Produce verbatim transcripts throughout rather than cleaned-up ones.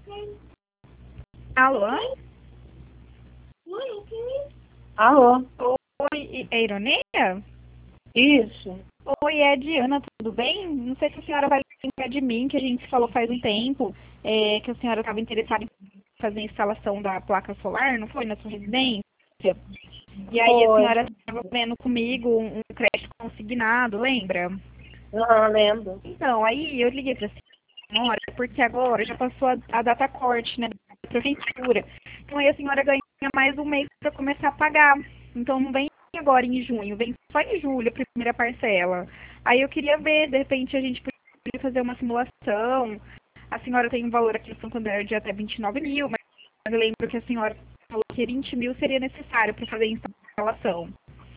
Alô? Alô? Oi, é Ironeia? Isso. Oi, é a Diana, tudo bem? Não sei se a senhora vai lembrar de mim, que a gente falou faz um tempo, é, que a senhora estava interessada em fazer a instalação da placa solar, não foi, na sua residência? E aí a Oi. senhora estava vendo comigo um, um crédito consignado, lembra? Não, lembro. Então, aí eu liguei para a senhora, porque agora já passou a, a data corte, né, da prefeitura. Então aí a senhora ganha mais um mês para começar a pagar. Então não vem agora em junho, vem só em julho a primeira parcela. Aí eu queria ver, de repente a gente podia fazer uma simulação. A senhora tem um valor aqui no Santander de até vinte e nove mil, mas eu lembro que a senhora falou que vinte mil seria necessário para fazer a instalação.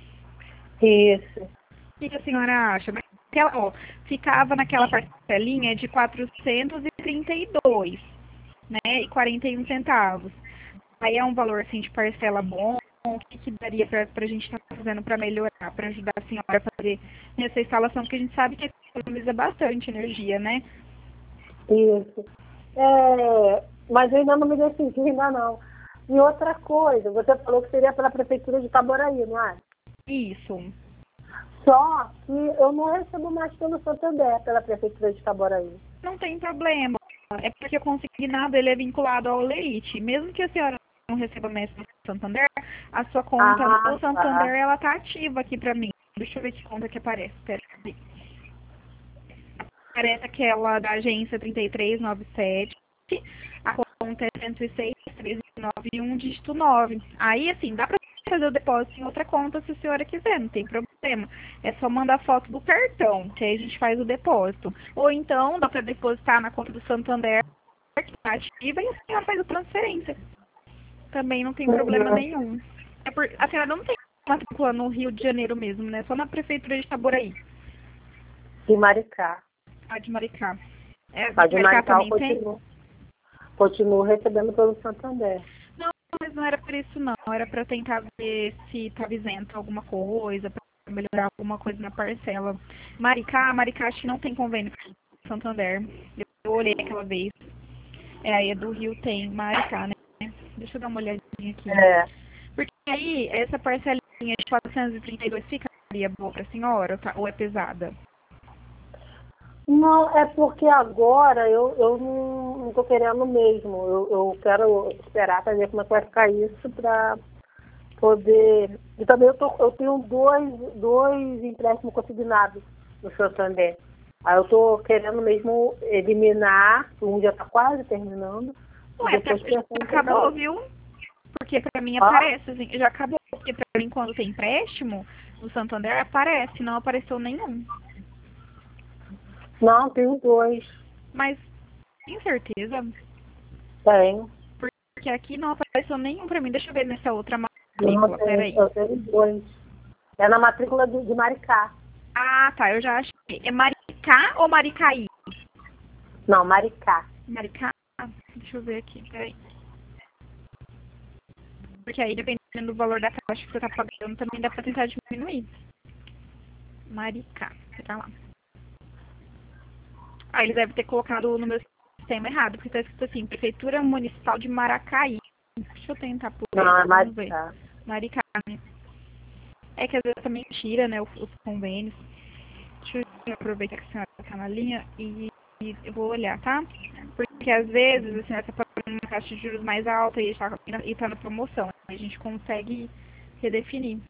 Isso. O que, que a senhora acha? Naquela, ó, ficava naquela parcelinha de quatrocentos e trinta e dois, né, e quarenta e um centavos. Aí é um valor assim de parcela bom. O que, que daria para a gente estar tá fazendo para melhorar, para ajudar a senhora a fazer essa instalação, porque a gente sabe que economiza bastante energia, né? Isso. É, mas eu ainda não me decidi, ainda não. E outra coisa, você falou que seria pela Prefeitura de Itaboraí, não é? Isso. Só que eu não recebo mais pelo Santander, pela Prefeitura de Itaboraí. Não tem problema. É porque o consignado ele é vinculado ao Leite. Mesmo que a senhora não receba mais do Santander, a sua conta Ah, no Santander tá. ela tá ativa aqui para mim. Deixa eu ver que conta que aparece. Pera aí. Aparece aquela da agência trinta e três noventa e sete. A conta é cento e seis, trezentos e noventa e um, dígito nove. Aí, assim, dá para fazer o depósito em outra conta se a senhora quiser, não tem problema. É só mandar foto do cartão, que aí a gente faz o depósito. Ou então, dá para depositar na conta do Santander, que está ativa, e a senhora faz a transferência. Também não tem problema Uhum. nenhum. É por, a senhora não tem matrícula no Rio de Janeiro mesmo, né? Só na Prefeitura de Itaboraí, De Maricá. a de Maricá. É, A de Maricá Maricá eu também tem? continuo, continuo recebendo pelo Santander. Não, mas não era por isso não. Era para tentar ver se estava isento alguma coisa, para melhorar alguma coisa na parcela. Maricá, Maricá acho que não tem convênio com Santander. Eu olhei aquela vez. É, aí a do Rio tem, Maricá, né? Deixa eu dar uma olhadinha aqui. É. Porque aí, essa parcelinha de quatrocentos e trinta e dois ficaria boa para a senhora ou, tá, ou é pesada? Não, é porque agora eu, eu não estou querendo mesmo. Eu, eu quero esperar para ver como é que vai ficar isso para poder. E também eu, tô, eu tenho dois, dois empréstimos consignados no Santander. Aí eu estou querendo mesmo eliminar, um já está quase terminando, e Ué, pra, depois já pensar em pegar acabou, outro. viu? Porque para mim Ah, aparece, assim, já acabou. Porque para mim, quando tem empréstimo, no Santander aparece, não apareceu nenhum. não, tenho dois. Mas, tem certeza? Tenho. Porque aqui não apareceu nenhum pra mim. Deixa eu ver nessa outra Não, matrícula, tenho, peraí. eu tenho dois. É na matrícula de, de Maricá. Ah, tá, eu já achei. É Maricá ou Maricaí? Não, Maricá. Maricá? Deixa eu ver aqui, peraí. Porque aí, dependendo do valor da taxa que você tá pagando, também dá pra tentar diminuir. Maricá, tá lá. Ah, eles devem ter colocado no meu sistema errado, porque tá escrito assim, Prefeitura Municipal de Maracaí. Deixa eu tentar por Não, é esse, vamos ver. Maricá. Maricá, né? É que às vezes também tira, né, os, os convênios. Deixa eu aproveitar que a senhora está na linha e, e eu vou olhar, tá? Porque às vezes a senhora está pagando uma taxa de juros mais alta e está e tá na promoção. A gente consegue redefinir.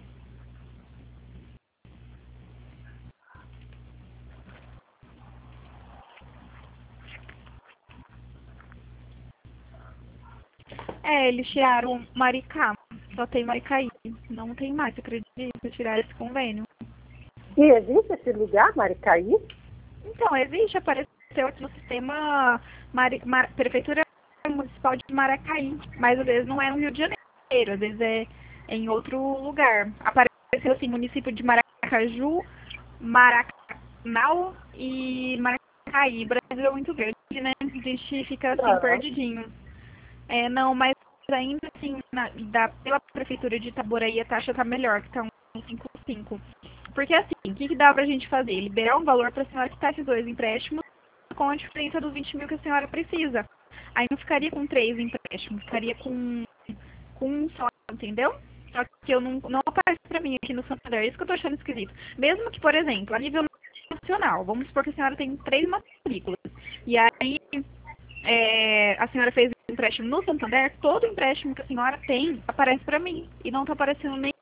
É, eles tiraram Maricá. Só tem Maricaí. Não tem mais, você acredita? Tirar esse convênio. E existe esse lugar, Maricaí? Então, existe, apareceu aqui no sistema Mari, Mar, Prefeitura Municipal de Maracaí, mas às vezes não é no Rio de Janeiro, às vezes é em outro lugar. Apareceu assim, município de Maracaju, Maracanã e Maracaí. O Brasil é muito grande, né? A gente fica assim, Não. perdidinho. É, não, mas ainda assim, na, da, pela Prefeitura de Itaboraí, a taxa tá melhor, que tá um cinco vírgula cinco. Porque assim, o que, que dá pra gente fazer? Liberar um valor para a senhora quitar esses dois empréstimos com a diferença dos vinte mil que a senhora precisa. Aí não ficaria com três empréstimos, ficaria com, com um só, entendeu? Só que eu não, não aparece pra mim aqui no Santander, é isso que eu tô achando esquisito. Mesmo que, por exemplo, a nível nacional, vamos supor que a senhora tem três matrículas, e aí é, a senhora fez um empréstimo no Santander, todo empréstimo que a senhora tem aparece pra mim, e não tá aparecendo nem...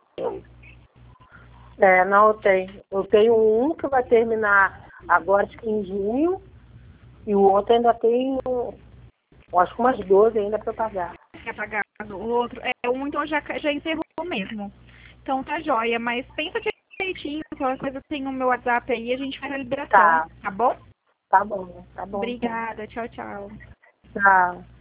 É, não, eu tenho. Eu tenho um que vai terminar agora, acho que em junho, e o outro ainda tem, acho que umas doze ainda para pagar. Quer pagar o outro? É, um então já, já encerrou mesmo. Então tá joia, mas pensa direitinho, qualquer coisa tem o meu WhatsApp aí, a gente faz a liberação, Tá, tá bom? tá bom, tá bom. Obrigada, tchau, tchau. Tchau.